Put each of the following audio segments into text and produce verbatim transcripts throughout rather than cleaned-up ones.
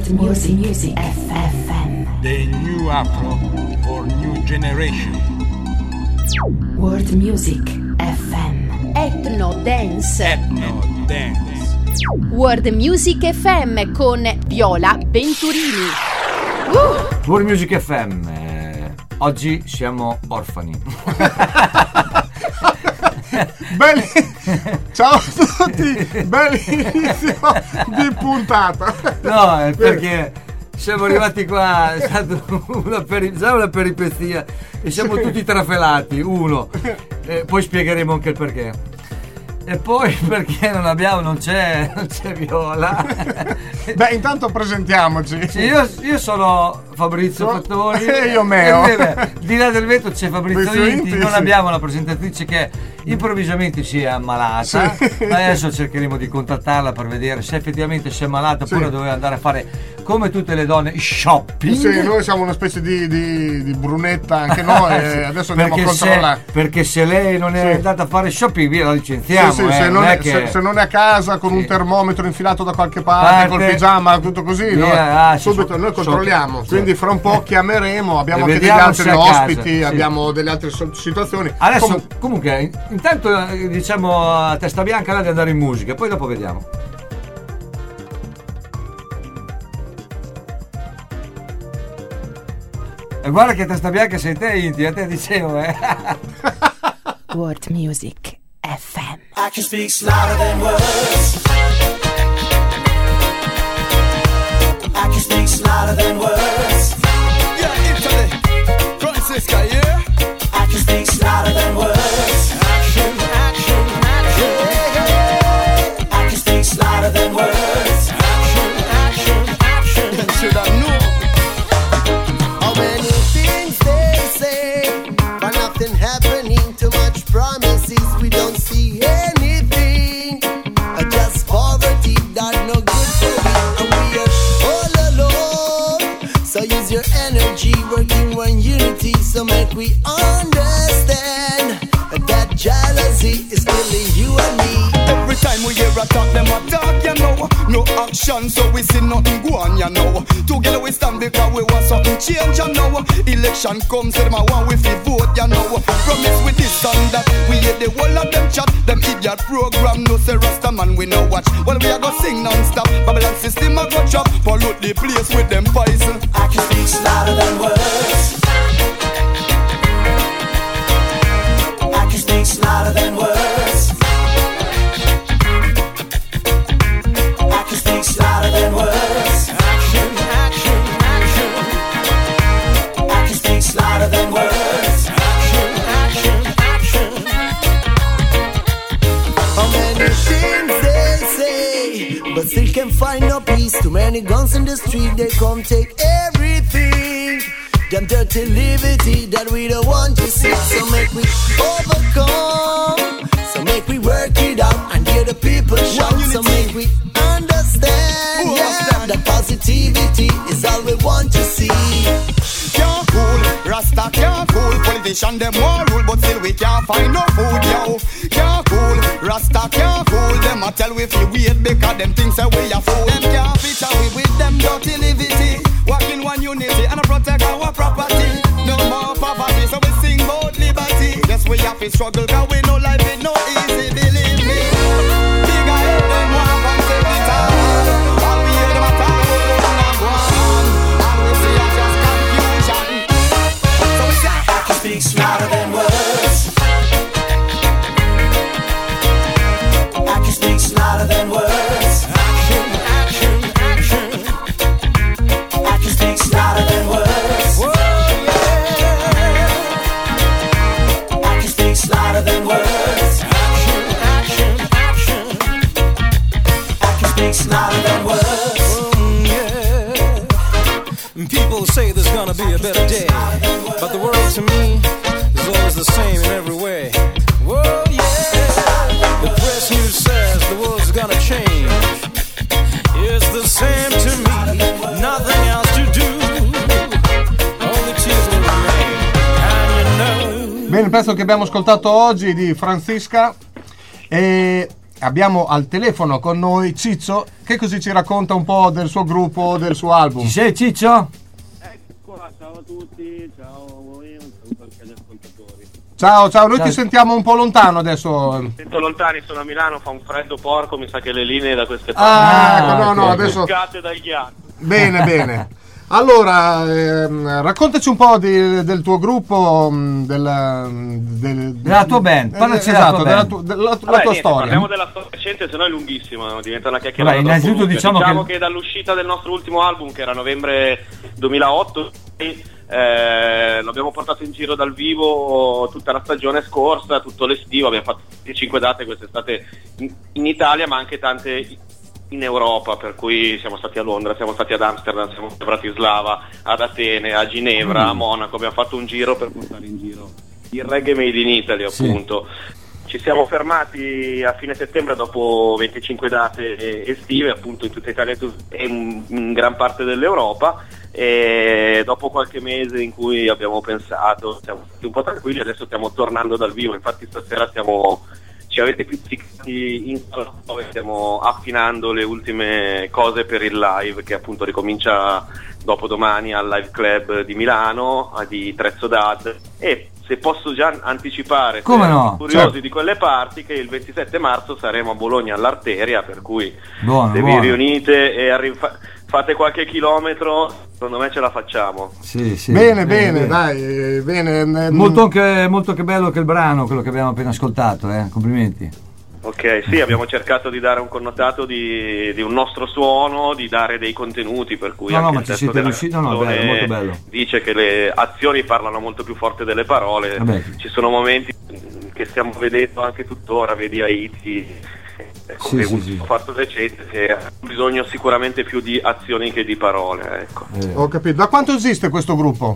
World Music, Music F M. The new Afro for new generation. World Music F M. Ethno Dance. Ethno Dance. World Music F M con Viola Venturini. Uh! World Music F M. Eh, oggi siamo orfani. Belli... Ciao a tutti, bellissimo di puntata. No, è perché siamo arrivati qua, è stato una, peri... una peripezia e siamo sì. tutti trafelati, uno, e poi spiegheremo anche il perché. E poi perché non abbiamo, non c'è, non c'è Viola. Beh, intanto presentiamoci. Sì, io, io sono Fabrizio no. Fattori. E io Meo. E beh, di là del vetro c'è Fabrizio Inti. Non sì. abbiamo la presentatrice che improvvisamente si è ammalata. Sì. Adesso cercheremo di contattarla per vedere se effettivamente si è ammalata sì. oppure doveva andare a fare, come tutte le donne, shopping. Sì, noi siamo una specie di, di, di brunetta anche noi. E adesso andiamo perché a controllare. Se, perché se lei non è sì. andata a fare shopping, via, la licenziamo. Sì, sì, eh, se, non non è, che... se, se non è a casa con sì. un termometro infilato da qualche parte, Parte. col pigiama, tutto così, via, no? ah, subito so, noi controlliamo. so, quindi sì. fra un po' chiameremo, abbiamo e anche degli altri ospiti, sì. abbiamo delle altre situazioni. Adesso Com- comunque intanto diciamo a testa bianca là di andare in musica, poi dopo vediamo. E guarda che testa bianca sei te, Inti, a te dicevo, eh. World Music F M. I can speak louder than words. I can speak louder than words. Yeah, Italy, Francisca, yeah. I can speak louder than words. Action, action, action. I can speak louder than words. Action, action, action. And should I know? How many things they say, but nothing happening. Too much promises, we don't see anything. Just poverty, that no good for me, and we are all alone. So use your energy, working one unity, so make we understand that jealousy is killing you and me. Every time we hear a talk, them a talk, you know. No action, so we see nothing go on, you know. Together we stand because we want something change, you know. Election comes, so them a want we fi vote, you know. Promise with this and that, we hear the whole of them chat. Them idiot program, no say Rasta man we no watch. Well we a go sing non-stop, Babylon system a go chop. Pollute the place with them poison. I can speak louder than words. I can speak louder than words. I can speak louder than words. Action, action, action. I can speak louder than words. Action, action, action. How many things they say, but still can't find no peace. Too many guns in the street, they come take everything. Them dirty liberty that we don't want to see. So make we overcome. So make we work it out and hear the people shout. So make we understand, Who yeah, understand? that positivity is all we want to see. Can't cool, Rasta can't cool. Politician them want rule, but still we can't find no food, yo. Can't cool, Rasta can't cool. Them a tell we fi wait because them things say we a fool. Them can't picture we with them dirty liberty. Walk in one unity and protect our property. No more poverty, so we sing about liberty. Yes, we have to struggle, cause we know life is no easy, believe me. Bigger head them walk and take it all. All we hear them a talk, we don't know go on. All we see is just confusion. So we say, I can speak louder than words. I can speak louder than words. action, action, action. I can speak louder than words. Whoa, yeah. I can speak louder than words. Action, action, action. I can speak louder than words. Mm, yeah. People say there's gonna be a better day, but the world to me is always the same in every way. Whoa, yeah. The press news says the world's gonna change. It's the same to me, nothing else to do. Only tears will remain, and you know. Bene, il pezzo che abbiamo ascoltato oggi di Francisca. E abbiamo al telefono con noi Ciccio, che così ci racconta un po' del suo gruppo, del suo album. Ci sei, Ciccio? Ecco qua, ciao a tutti, ciao a voi, un saluto anche agli ascoltatori. Ciao, ciao, noi Ciao. ti sentiamo un po' lontano adesso. Sento lontani, sono a Milano, fa un freddo porco, mi sa che le linee da queste Ah, parti ecco, no, no, ok. adesso... toccate dal ghiaccio. Bene, bene. Allora, ehm, raccontaci un po' di- del tuo gruppo, mh, del, del- Della tua band, parlaci eh, della esatto, tua della, band. tu- della- la Vabbè, tua niente, storia. parliamo della storia recente, se no è lunghissima, diventa una chiacchierata. Vabbè, troppo innanzitutto lunga. diciamo diciamo che- che... dall'uscita del nostro ultimo album, che era novembre duemilaotto, eh, l'abbiamo portato in giro dal vivo tutta la stagione scorsa, tutto l'estivo, abbiamo fatto cinque date quest'estate in, in Italia, ma anche tante in Europa, per cui siamo stati a Londra, siamo stati ad Amsterdam, siamo stati a Bratislava, ad Atene, a Ginevra, a Monaco, abbiamo fatto un giro per portare in giro il reggae made in Italy, appunto. Ci siamo fermati a fine settembre dopo venticinque date estive, appunto in tutta Italia e in, in gran parte dell'Europa, e dopo qualche mese in cui abbiamo pensato, siamo stati un po' tranquilli, adesso stiamo tornando dal vivo, infatti stasera stiamo... ci avete pizzicati in sala dove stiamo affinando le ultime cose per il live che appunto ricomincia dopodomani al Live Club di Milano, a di Trezzo Dad, e se posso già anticipare, Come se no? siete curiosi Certo. di quelle parti, che il ventisette marzo saremo a Bologna all'Arteria, per cui Buono, se buono. vi riunite e arri- fa- fate qualche chilometro, secondo me ce la facciamo. Sì, sì. Bene, bene, dai, eh, bene. eh, Molto anche, molto che bello che il brano, quello che abbiamo appena ascoltato, eh. Complimenti. Ok, sì, abbiamo cercato di dare un connotato di, di un nostro suono, di dare dei contenuti, per cui No, no, anche ma il ci testo siete della riusciti, no, no, canzone bello, molto bello. dice che le azioni parlano molto più forte delle parole. Vabbè. Ci sono momenti che stiamo vedendo anche tuttora, vedi Haiti, ecco, Sì, che sì, un sì. fatto recente, che ha bisogno sicuramente più di azioni che di parole, ecco. Eh. Ho capito. Da quanto esiste questo gruppo?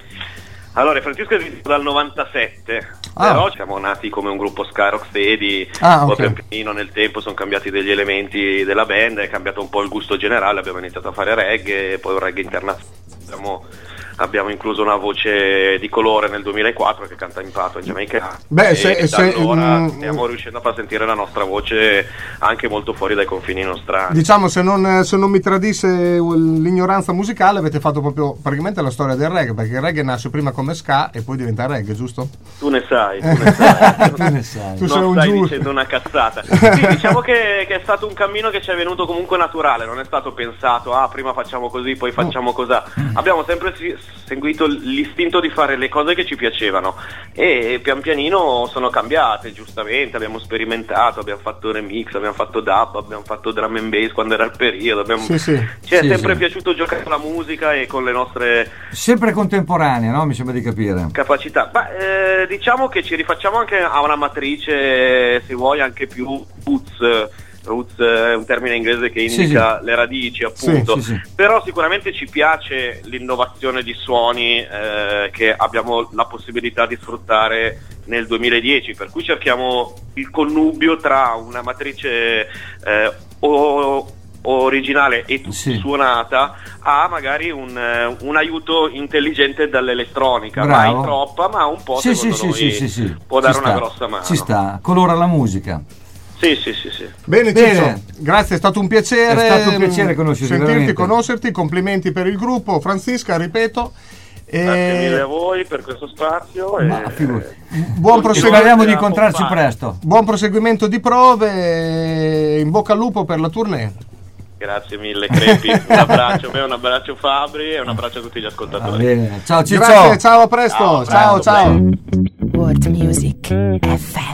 Allora, Francesco è esiste dal novantasette, Ah. però siamo nati come un gruppo ska rocksteady, Ah, poi ok. pian pianino nel tempo sono cambiati degli elementi della band, è cambiato un po' il gusto generale, abbiamo iniziato a fare reggae, poi un reggae internazionale, abbiamo, abbiamo incluso una voce di colore nel duemilaquattro che canta in pato in Giamaica. Beh, e se- da se- allora mm, stiamo riuscendo a far sentire la nostra voce anche molto fuori dai confini nostrani. Diciamo, se non, se non mi tradisse l'ignoranza musicale, avete fatto proprio praticamente la storia del reggae, perché il reggae nasce prima come ska e poi diventa reggae, giusto? Tu ne sai, tu ne sai. Tu ne sai. Tu sei Non un stai giusto. dicendo una cazzata. Sì, diciamo che, che è stato un cammino che ci è venuto comunque naturale, non è stato pensato, ah, prima facciamo così, poi facciamo cosà. Abbiamo sempre si- seguito l'istinto di fare le cose che ci piacevano e pian pianino sono cambiate, giustamente, abbiamo sperimentato, abbiamo fatto remix, abbiamo fatto dub, abbiamo fatto drum and bass quando era il periodo, abbiamo... Sì, sì. ci è Sì, sempre sì. piaciuto giocare con la musica e con le nostre Sempre contemporanea, no? Mi sembra di capire. capacità. Ma eh, diciamo che ci rifacciamo anche a una matrice, se vuoi, anche più roots. Roots è un termine inglese che Sì, indica le radici, appunto. Sì, sì, sì. Però sicuramente ci piace l'innovazione di suoni eh, che abbiamo la possibilità di sfruttare nel duemiladieci, per cui cerchiamo il connubio tra una matrice eh, o originale e Sì. suonata a magari un, eh, un aiuto intelligente dall'elettronica, Bravo. mai troppa, ma un po' Sì, sì, secondo sì, noi sì, sì, sì. può Ci dare una sta. grossa mano. Ci sta, colora la musica. Sì, sì, sì, sì. Bene, Bene. Ciccio, grazie, è stato un piacere. È stato un piacere conoscerti, sentirti, veramente. conoscerti, complimenti per il gruppo, Francisca, ripeto. E Grazie mille a voi per questo spazio. Ma e... figurati. buon, E prosegu- speriamo di a incontrarci pompare. presto. buon proseguimento di prove e in bocca al lupo per la tournée. Grazie mille, Crepi. Un abbraccio a me, un abbraccio a Fabri e un abbraccio a tutti gli Va ascoltatori. bene. Ciao Ciccio. Grazie, ciao, a presto. Ciao, Ciao, presto, ciao. World Music F M.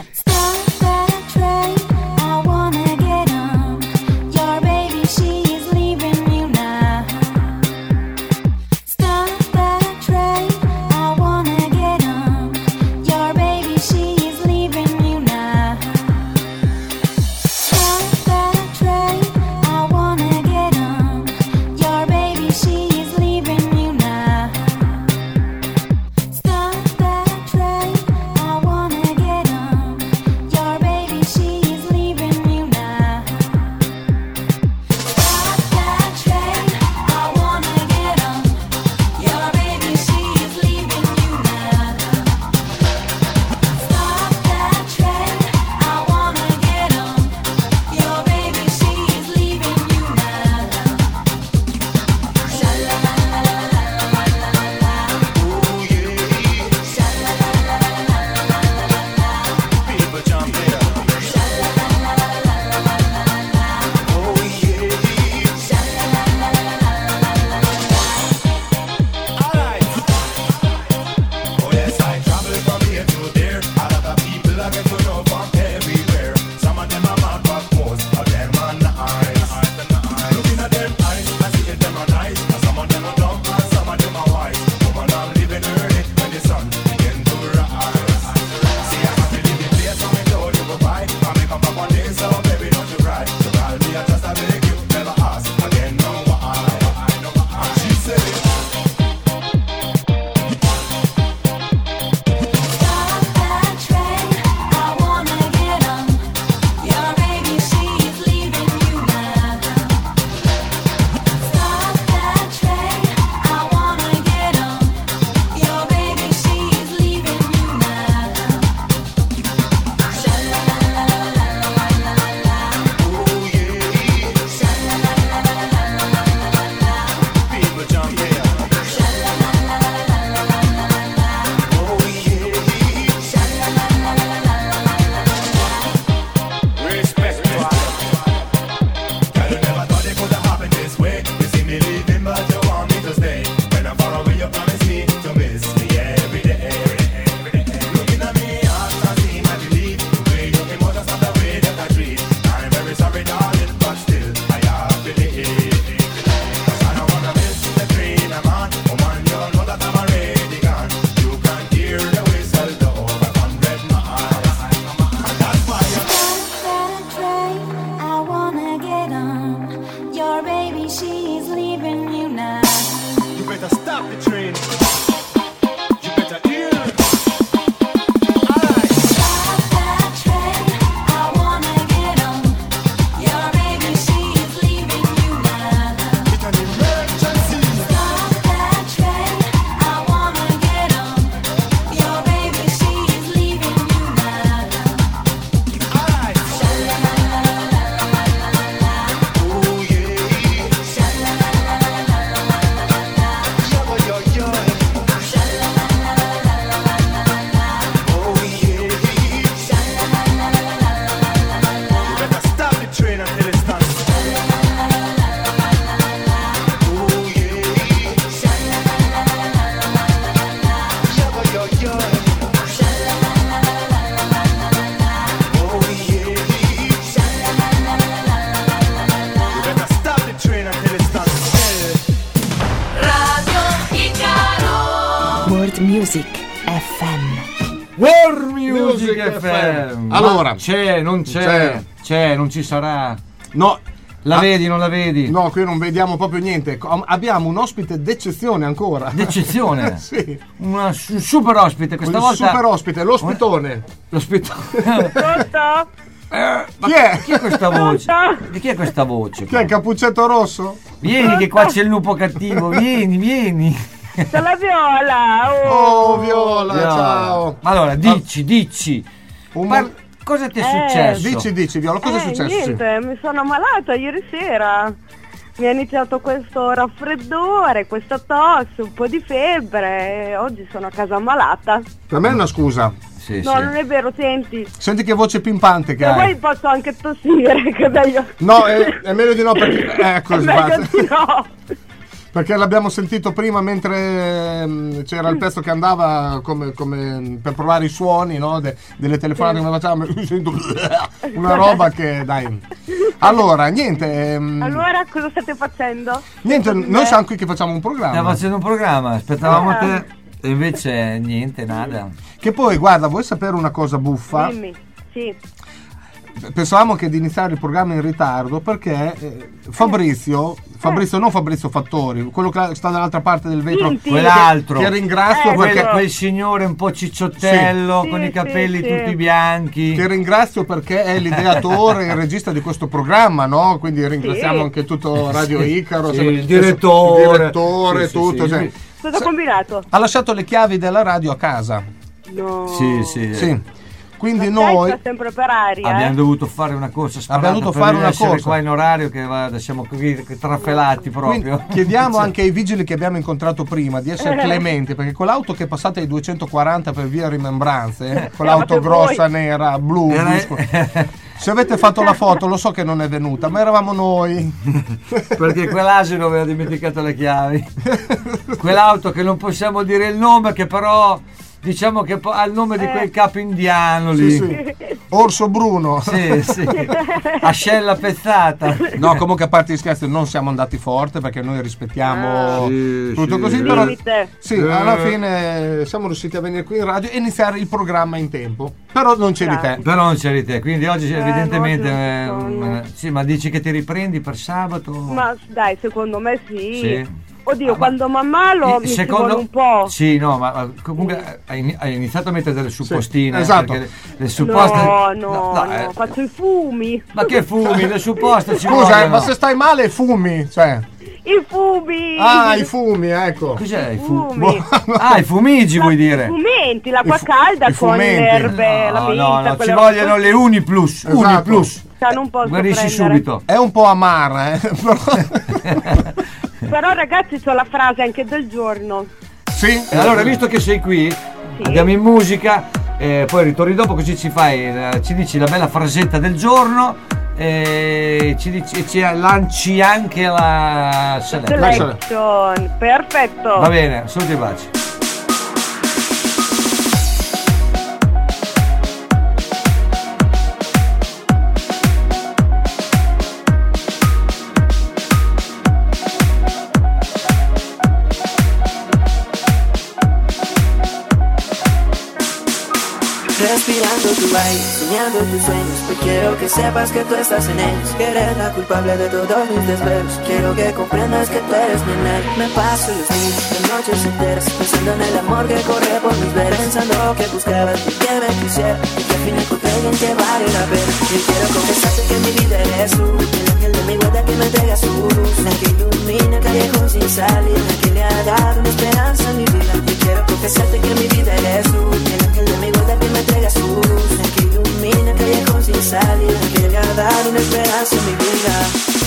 Stop that train, I wanna get on. Music F M. World Music, Music F M. Allora, Ma c'è, non c'è, c'è. c'è, non ci sarà. No. La Ah, vedi, non la vedi? No, qui non vediamo proprio niente. Co- Abbiamo un ospite d'eccezione ancora. D'eccezione? Sì. Una su- super ospite, questa Un volta. super ospite, l'ospitone. L'ospitone. Pronto? Eh, ma Chi è? Chi è questa voce? Di chi è questa voce? Chi è il Cappuccetto Rosso? Vieni che qua c'è il lupo cattivo, vieni, vieni. C'è la Viola. Oh, Oh, Viola, Viola. ciao. Allora, dici, dici. Un Ma mo- cosa ti è Eh, successo? Dici, dici, Viola, cosa eh, è successo? Sì. Niente, mi sono ammalata ieri sera. Mi è iniziato questo raffreddore, questa tosse, un po' di febbre. E oggi sono a casa ammalata. Per me è una scusa. Sì, No, sì. non è vero, senti. Senti che voce pimpante che Se hai. vuoi posso anche tossire, che è meglio. No, è, è meglio di no perché ecco, È meglio sbatti. di no. Perché l'abbiamo sentito prima mentre ehm, c'era il pezzo che andava come, come per provare i suoni, no? De- delle telefonate che facciamo. Sento una roba che dai. Allora, niente. ehm, Allora, cosa state facendo? niente, Cosa noi c'è? siamo qui che facciamo un Stiamo programma. facendo un programma, aspettavamo Ah. te. E invece niente, nada. Che poi, guarda, vuoi sapere una cosa buffa? Dimmi, sì. Pensavamo che di iniziare il programma in ritardo perché eh, Fabrizio, Fabrizio non Fabrizio Fattori, quello che sta dall'altra parte del vetro, Tinti. Quell'altro. che ringrazio Eh, Quel, perché quel signore un po' cicciottello, Sì. con Sì, i capelli sì, tutti sì. bianchi. che ringrazio perché è l'ideatore e il regista di questo programma, no? Quindi ringraziamo Sì. anche tutto Radio Icaro, Sì, insomma, il direttore. il direttore, Sì, sì, tutto. sì. cioè, Cosa ha combinato? ha lasciato le chiavi della radio a casa. No. Sì, sì. Sì. Quindi Ma noi sta sempre per aria. Abbiamo eh? dovuto fare una corsa sparata Abbiamo dovuto per fare una essere corsa. qua in orario che va, siamo qui trafelati Quindi proprio. chiediamo anche ai vigili che abbiamo incontrato prima di essere clementi, perché con l'auto che è passata ai duecentoquaranta per via Rimembranze, con l'auto Eravate grossa, voi. nera, blu, Era- blu scuro. Se avete fatto la foto, lo so che non è venuta, ma eravamo noi. Perché quell'asino aveva dimenticato le chiavi. Quell'auto che non possiamo dire il nome, che però diciamo che po- ha il nome di quel capo indiano lì. Sì, sì. Orso Bruno. Sì, sì. Ascella pezzata. No, comunque a parte gli scherzi non siamo andati forte perché noi rispettiamo Sì, tutto sì. così, però Limite. sì, alla fine siamo riusciti a venire qui in radio e iniziare il programma in tempo. Però non c'eri te. Però non c'eri te, quindi oggi Eh, evidentemente no, eh, giusto, mm, no. sì, ma dici che ti riprendi per sabato? Ma dai, secondo me sì. Sì. Oddio, Ah, quando mi ammalo mi ci vuole un po'. Sì, no, ma ma comunque hai ini- hai iniziato a mettere delle suppostine. esatto. perché Le supposte. No, no, no, eh, faccio i fumi. Ma che fumi, le supposte ci Scusa, eh, vogliono. ma se stai male fumi, cioè. I fumi! Ah, i fumi, ecco. Cos'è i fumi. fumi? Ah, i fumigi vuoi dire? Fumenti, l'acqua I fu- calda i con fumenti. le erbe, la No, menta, no, no, ci quelle vogliono robe le Uni Plus. Esatto. Uni Plus. così. Non posso Guarisci prendere. subito. È un po' amara, eh. Però... Però ragazzi c'ho la frase anche del giorno. sì. E allora, visto che sei qui, andiamo in musica, eh, poi ritorni dopo così ci fai, eh, ci dici la bella frasetta del giorno e ci, dici, e ci lanci anche la seletta. Selection, perfetto. Va bene, saluti e baci. Respirando tu aire, soñando tus sueños, pues quiero que sepas que tú estás en ellos, que eres la culpable de todos mis desvelos. Quiero que comprendas que tú eres mi anhelo. Me paso los días, las noches enteras, pensando en el amor que corre por mis venas, pensando que buscabas y que me quisiera, y que al fin encontré alguien que vale la pena. Y quiero confesarte que mi vida eres tú, el ángel de mi guarda que me entrega su luz, la que ilumina el callejón sin salida, la que le ha dado una esperanza a mi vida. Y quiero confesarte que mi vida eres tú, el ángel de mi guarda que me entrega su luz, la que ilumina el callejón sin salida, la que le ha dado una esperanza a mi vida.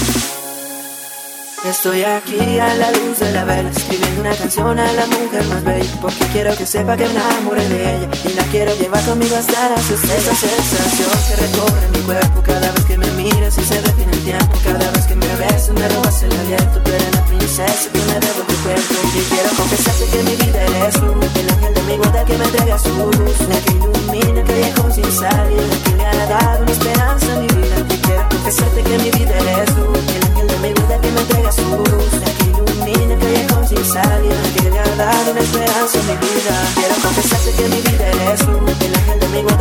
Estoy aquí a la luz de la vela, escribiendo una canción a la mujer más bella, porque quiero que sepa que me enamoré de ella y la quiero llevar conmigo hasta las estrellas. Esa sensación que recorre mi cuerpo cada vez que me miras y se detiene el tiempo, cada vez que me besas me robas el aliento, tú eres la princesa que me debo tu cuerpo. Y quiero confesarte que mi vida eres tú, el ángel de mi guarda que me entrega su luz, la que ilumina el callejón sin salida, la que le ha dado una esperanza a mi vida. Y quiero confesarte que mi vida eres tú, el ángel de mi guarda que me entrega su luz, la que ilumina el callejón sin salida, la que le ha dado una esperanza a mi vida. Quiero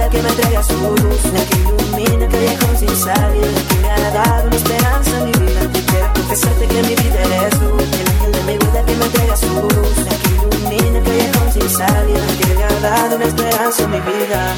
vida que me entrega su luz, la que ilumina que viajo sin salir, la que me ha dado una esperanza en mi vida. Yo quiero confesarte que mi vida eres tú, el ángel de mi vida que me entrega su luz, la que ilumina que viajo sin salir, la que me ha dado una esperanza en mi vida.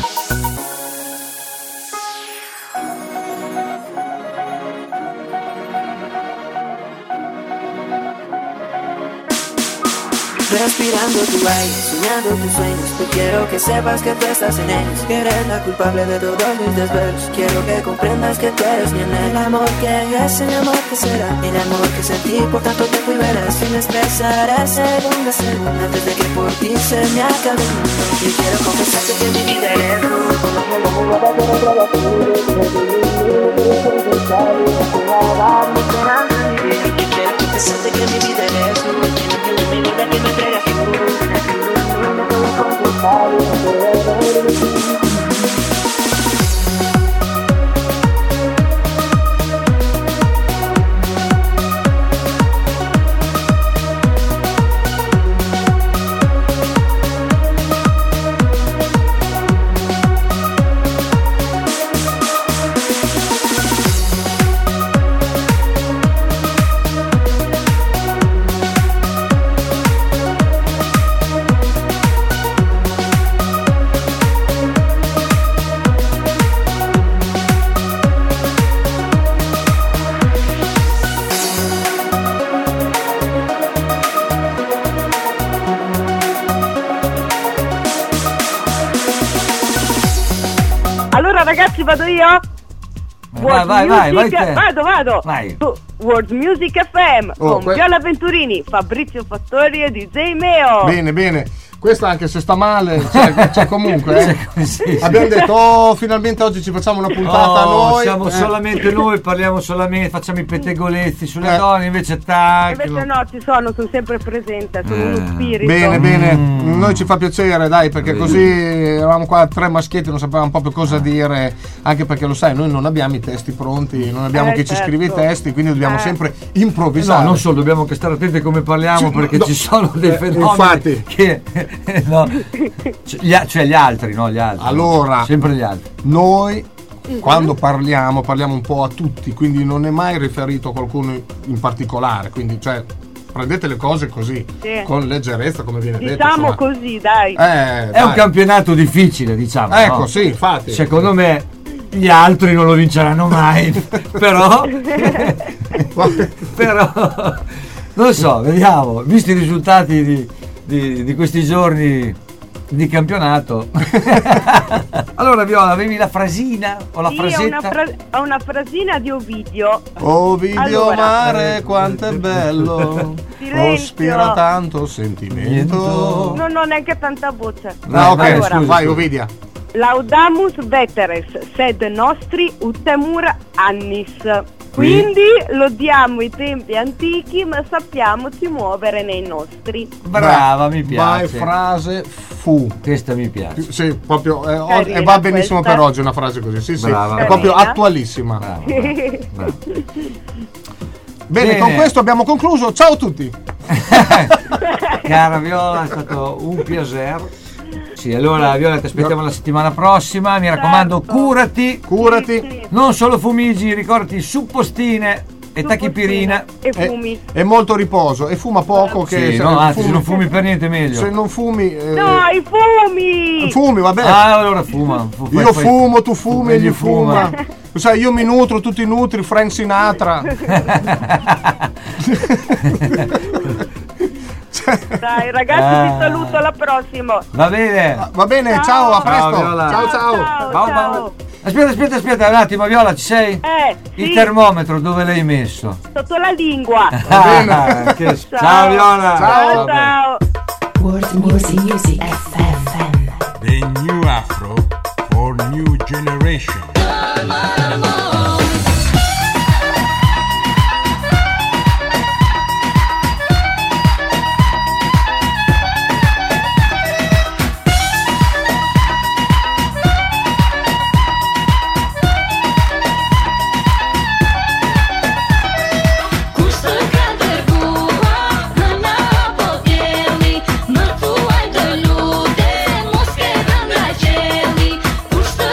Respirando tu aire, soñando tus sueños. Yo quiero que sepas que tú estás en ellos, que eres la culpable de todos mis desvelos. Quiero que comprendas que tú eres mi anhelo. El amor que es, el amor que será, el amor que sentí por tanto tiempo y verás. Sin expresar segunda a segunda, antes de que por ti se me acabe el mundo. Yo quiero confesarte que mi vida eres tú. Yo quiero confesarte que mi vida eres tú. Mi vida que me entrega su luz, la que ilumina que me conquistar y me puede ver. Allora ragazzi vado io? Vai, vai, vai, vai te. Vado, vado. Vai. Su World Music F M Oh, con que- Viola Venturini, Fabrizio Fattori e D J Meo. Bene, bene. Questa anche se sta male, cioè, cioè comunque eh. Sì, sì, sì. Abbiamo detto oh, finalmente oggi ci facciamo una puntata Oh, noi. siamo eh. solamente noi, parliamo solamente, facciamo i pettegolezzi sulle Eh. donne, invece tac. Invece no, ci sono, sono sempre presente, sono uno spirito. Bene, bene, Mm. noi ci fa piacere, dai, perché Bene. così eravamo qua tre maschietti, non sapevamo proprio cosa dire, anche perché lo sai, noi non abbiamo i testi pronti, non abbiamo Eh, chi ci certo. scrive i testi, quindi dobbiamo Eh. sempre No, improvvisare. non solo, dobbiamo anche stare attenti come parliamo, Sì, perché no, ci sono dei eh, fenomeni infatti. che no, cioè, gli, a- cioè gli altri, no, gli altri. Allora. Sempre gli altri. Noi quando parliamo parliamo un po' a tutti, quindi non è mai riferito a qualcuno in particolare, quindi cioè prendete le cose così, Sì. con leggerezza, come viene detto. Diciamo insomma. così, dai. Eh, È un dai. campionato difficile, diciamo. Ecco, no? sì, infatti. Secondo me gli altri non lo vinceranno mai, però però non so, vediamo, visti i risultati di, di, di questi giorni di campionato. Allora Viola, avevi la frasina o la Sì, ho frasetta? una, fra- ho una frasina di Ovidio. Oh video Allora. mare, quanto è bello. Silenzio. Ispira tanto sentimento. Non ho neanche tanta voce. No, ok, Allora, scusa, vai Ovidia. Laudamus veteres, sed nostri utemur annis. Quindi lodiamo i tempi antichi, ma sappiamoci muovere nei nostri. Brava, mi Vai, piace. frase fu. Questa mi piace. Sì, proprio eh, o- Carina e va benissimo questa. per oggi una frase così. Sì, sì, Brava, è brava. proprio Carina. attualissima. Brava, brava. Bene, Bene. con questo abbiamo concluso. Ciao a tutti. Cara Viola, è stato un piacere. Sì, allora Viola ti aspettiamo la settimana prossima, mi raccomando, Certo. curati, Curati. Sì, sì. non solo fumigi, ricordati suppostine e tachipirina. E E, fumi. e molto riposo. E fuma poco. Che Sì, se, no, anzi, fumi, se non fumi per niente meglio. se non fumi. eh, No, i fumi! fumi, vabbè. Ah, allora fuma. fu- fai- Io fai- fumo, tu fumi, egli egli fuma. Sai, io mi nutro, tu ti nutri, Frank Sinatra. Dai ragazzi, Ah. vi saluto, alla prossima. Va bene. Va bene, ciao, Ciao. a presto. Ciao, Viola. ciao. ciao. Ciao, Ciao, ciao. ciao. Aspetta, aspetta, aspetta un attimo, Viola, ci sei? Eh, Il sì, termometro dove l'hai messo? sotto la lingua. Ah, che- Ciao. Ciao Viola. Ciao, ciao. World Music Music F M. The new Afro for new generation. Push the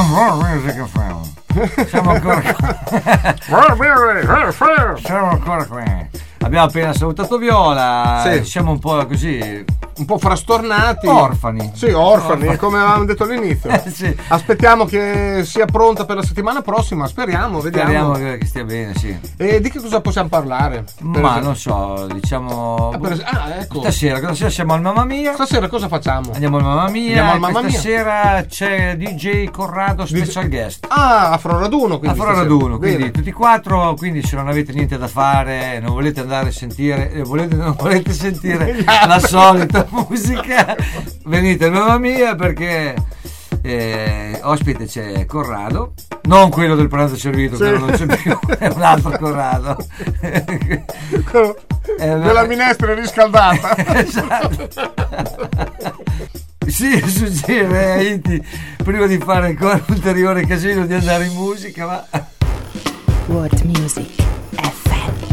Music F M. Siamo ancora Siamo ancora qui. Abbiamo appena salutato Viola. Sì. Siamo un po' così, un po' frastornati. Orfani. Sì, orfani, Orfani. come avevamo detto all'inizio. Eh, sì. Aspettiamo che sia pronta per la settimana prossima, speriamo, vediamo. Speriamo che, che stia bene, sì. E di che cosa possiamo parlare? Per Ma esempio- non so, diciamo. Ah, per es- ah, ecco. Stasera, stasera siamo al Mamma Mia. Stasera cosa facciamo? Andiamo al Mamma Mia. Andiamo al Mamma Questa Mia. sera c'è D J Corrado Special Guest. Ah, a Froraduno, quindi. A Froraduno, stasera. quindi Bene. tutti e quattro, quindi se non avete niente da fare, non volete andare a sentire, eh, volete, non volete sentire la solita musica, venite al Mamma Mia perché eh, ospite c'è Corrado, non quello del pranzo servito, Sì. quello non c'è più, è un altro Corrado. Eh, Della minestra riscaldata. Esatto. Sì, suggerire a Iti prima di fare ancora ulteriore casino di andare in musica, ma World Music F M.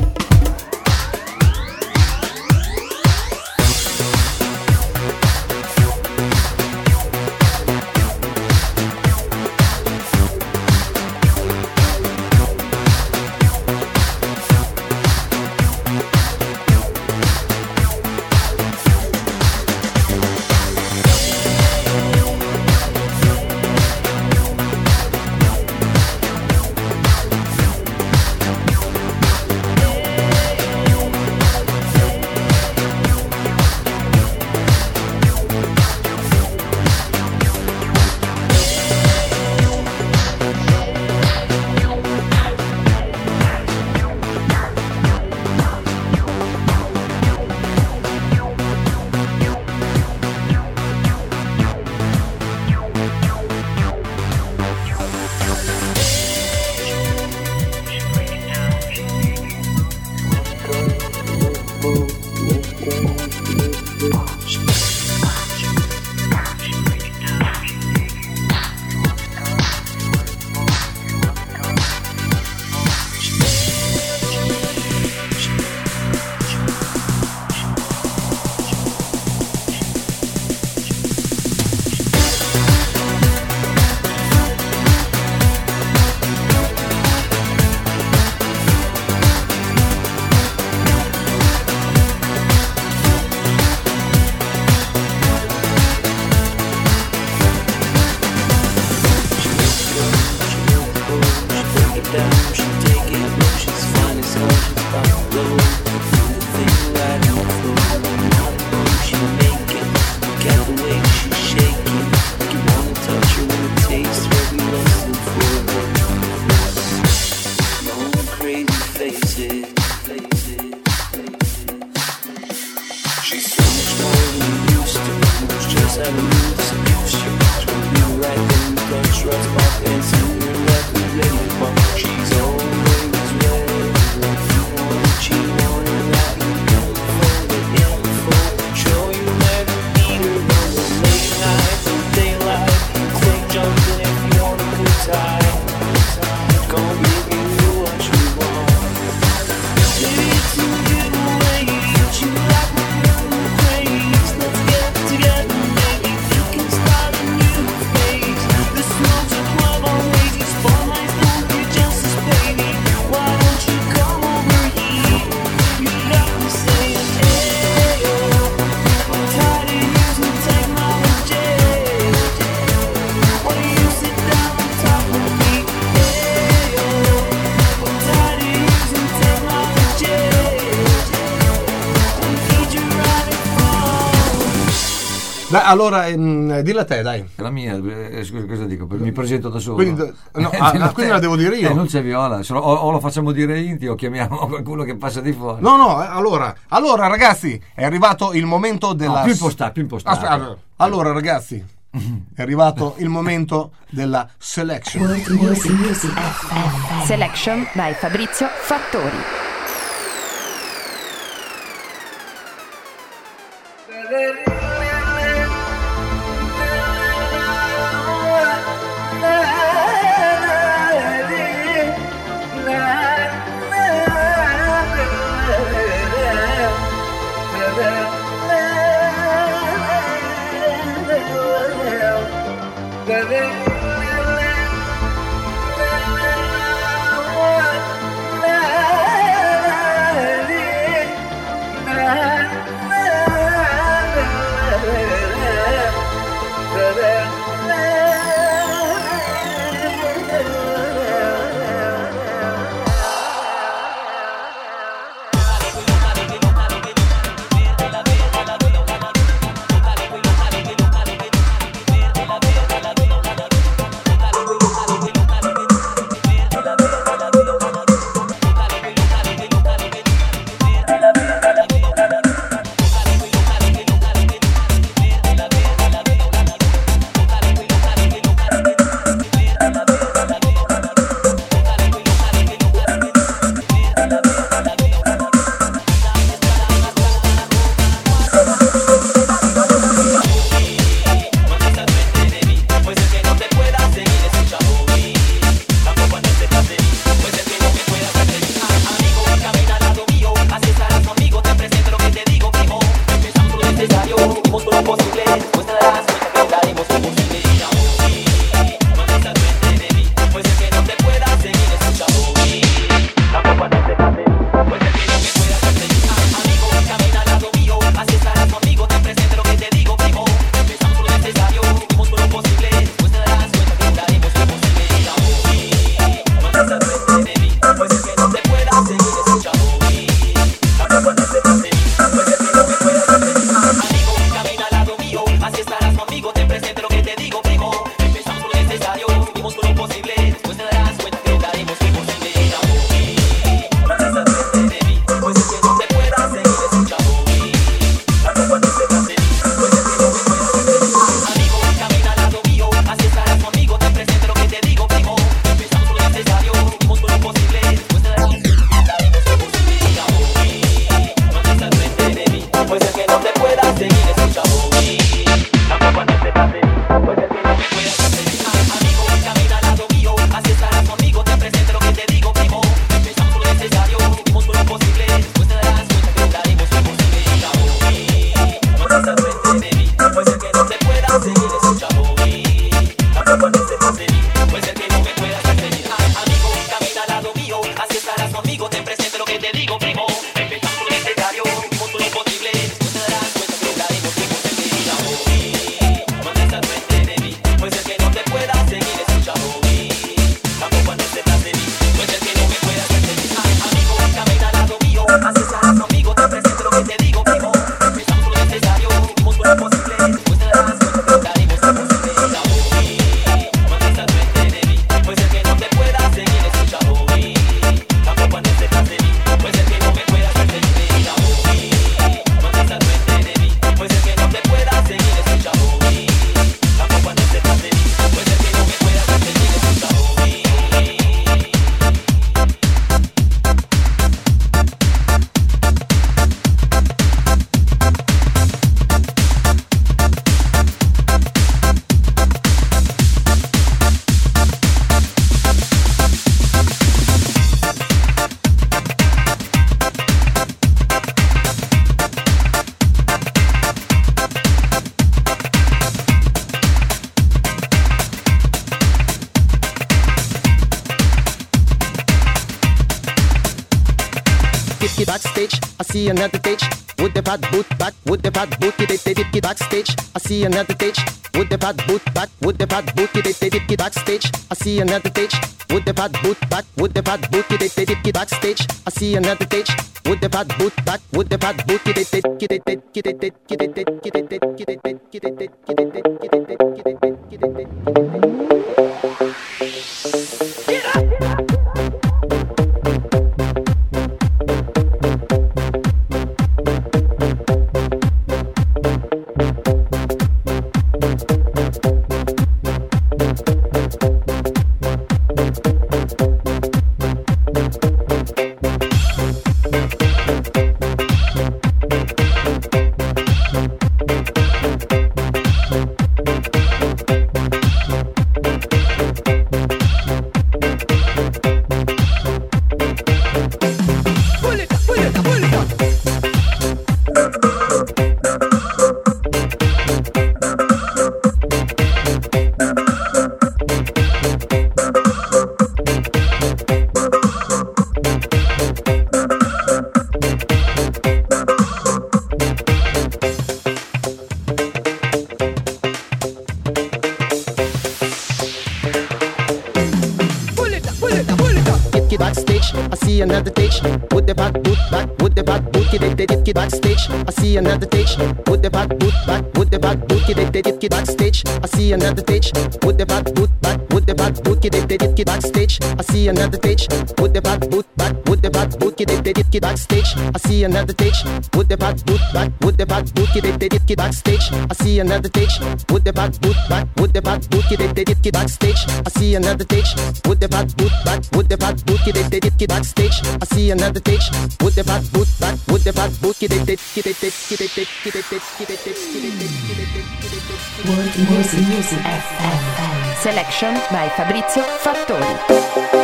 Dai, allora, ehm, dilla te, dai. la mia, eh, scusa, cosa dico? Mi presento da solo. Quindi, no, ah, Dillo quindi te. la devo dire io? Eh, non c'è Viola, se no- o, o lo facciamo dire Inti o chiamiamo qualcuno che passa di fuori. No, no, eh, allora, allora ragazzi, è arrivato il momento della... No, più impostato, più impostato. Aspetta, allora ragazzi, è arrivato il momento della selection. World Music Music F M. Selection by Fabrizio Fattori. Baby, dip backstage. I see another stage with the fat boot back, with the fat boot, they they dip backstage. I see another stage with the fat boot back, with the fat boot, they they dip backstage. I see another stage with the fat boot back, with the fat boot, they they dip backstage. I see another stage with the fat boot back, with the fat boot, they they they they they they they another stage with the fat boot back, with the fat boot, they they dip backstage. I see another stage with the fat boot back, with the fat boot, they they dip backstage. I see another stage with the fat boot back, with the fat boot, they they dip backstage. I see another stage with the fat boot back, with the fat boot, they they dip backstage. I see another stage with the fat boot back, with the fat boot, they they dip backstage. I see another stage with the fat boot back, with the fat boot, they they dip backstage. I see another stage with the fat boot back, with the fat boot, they they dip backstage. I see another stage with the fat boot back, with the fat boot, get it, get it, get it, get it, get it, get it, get it, get it, World Music Music F M. Selection by Fabrizio Fattori.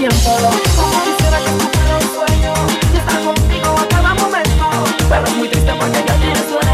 tiempo. Como quisiera que esto fuera un sueño y estar contigo a cada momento, pero es muy triste porque ya tienes sueño.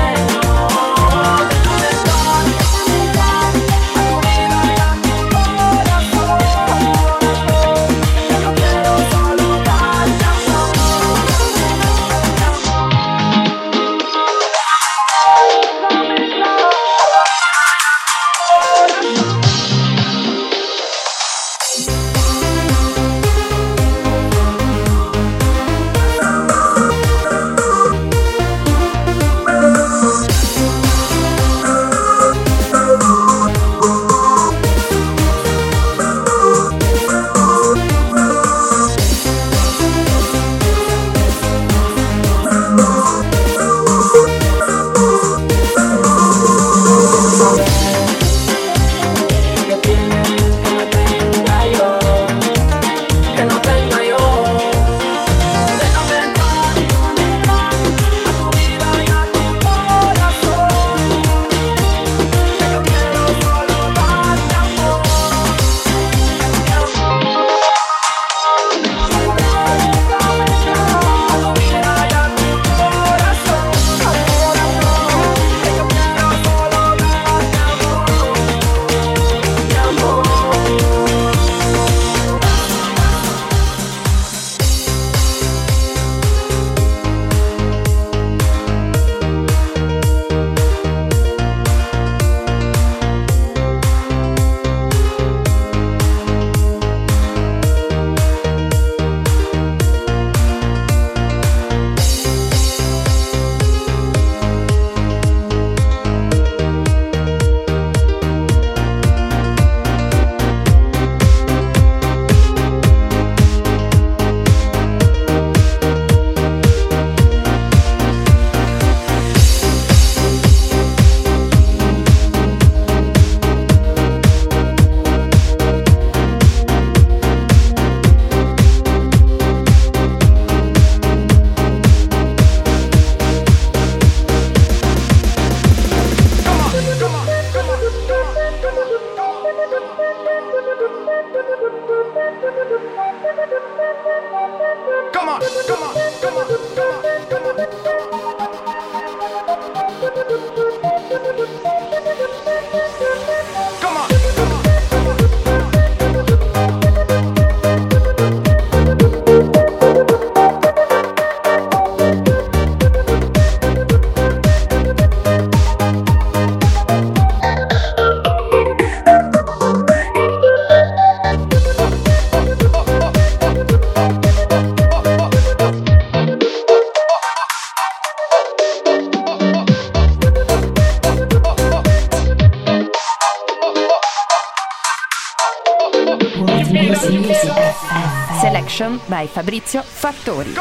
Selection by Fabrizio Fattori.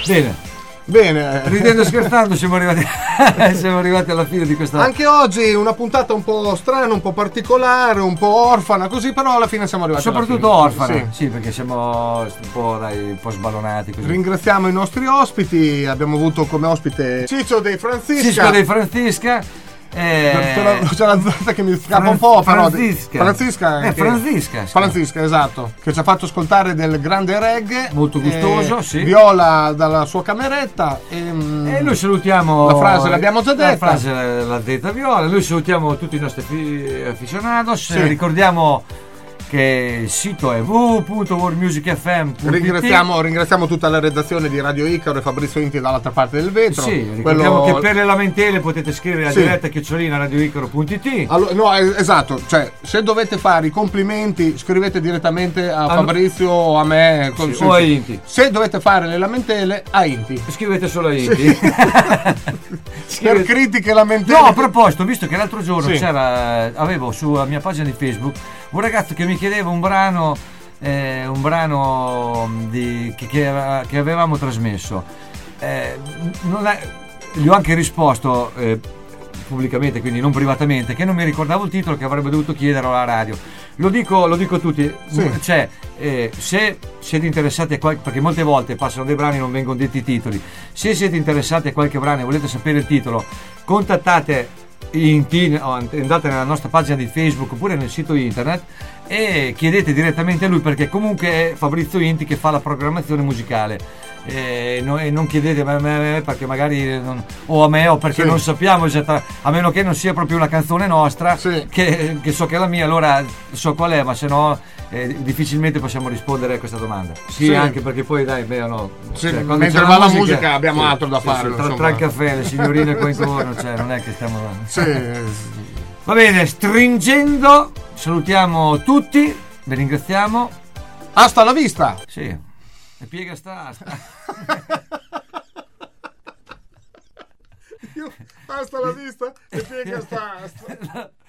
Bene. Bene, ridendo e scherzando siamo arrivati, siamo arrivati alla fine di questa. Anche oggi una puntata un po' strana, un po' particolare, un po' orfana, così, però alla fine siamo arrivati. Soprattutto alla orfana, fine. Sì. sì, perché siamo un po', dai, un po' sballonati. Così. Ringraziamo i nostri ospiti. Abbiamo avuto come ospite Ciccio dei Francisca. Ciccio dei Francisca. Eh, c'è, la, c'è la zona che mi scappa Fran- un po', però. Francisca. Francisca. Eh, che, Francisca. Sì. Francisca, esatto. Che ci ha fatto ascoltare del grande reggae. Molto gustoso, eh, sì. Viola dalla sua cameretta. E, e noi salutiamo. La frase l'abbiamo già detta. La frase l'ha detta Viola. Noi salutiamo tutti i nostri aficionados. Sì. Ricordiamo che il sito è w w w punto world music f m punto i t. Ringraziamo, ringraziamo tutta la redazione di Radio Icaro e Fabrizio Inti dall'altra parte del vetro. Sì, ricordiamo Quello... che per le lamentele potete scrivere a sì. diretta chiocciolina radioicaro punto i t. Allora, no, esatto, cioè se dovete fare i complimenti scrivete direttamente a, a Fabrizio o a me sì, sì, o a sì. Inti. Se dovete fare le lamentele a Inti. Scrivete solo a Inti. Sì. Per critiche e lamentele. No, a proposito, visto che l'altro giorno sì. c'era, avevo sulla mia pagina di Facebook un ragazzo che mi chiedeva un brano, eh, un brano di, che, che, che avevamo trasmesso. Eh, non è, gli ho anche risposto eh, pubblicamente, quindi non privatamente, che non mi ricordavo il titolo, che avrebbe dovuto chiederlo alla radio. Lo dico, lo dico a tutti, sì. Cioè, eh, se siete interessati a qualche, perché molte volte passano dei brani e non vengono detti i titoli, se siete interessati a qualche brano e volete sapere il titolo, contattate Inti, andate nella nostra pagina di Facebook oppure nel sito internet e chiedete direttamente a lui, perché comunque è Fabrizio Inti che fa la programmazione musicale. E non, e non chiedete a me, a me perché magari non, o a me o perché sì. non sappiamo esattamente, a meno che non sia proprio una canzone nostra, sì. che, che so che è la mia, allora so qual è, ma se no eh, difficilmente possiamo rispondere a questa domanda. Sì, sì. Anche perché poi dai, beh, no, sì, cioè, mentre va la musica, musica abbiamo sì, altro da sì, fare. Sì, tra, tra il caffè, le signorine qua intorno, cioè non è che stiamo. Sì. Va bene, stringendo, salutiamo tutti, vi ringraziamo. Hasta la vista! Sì. E piega sta, sta. Io, hasta la vista e piega sta, sta.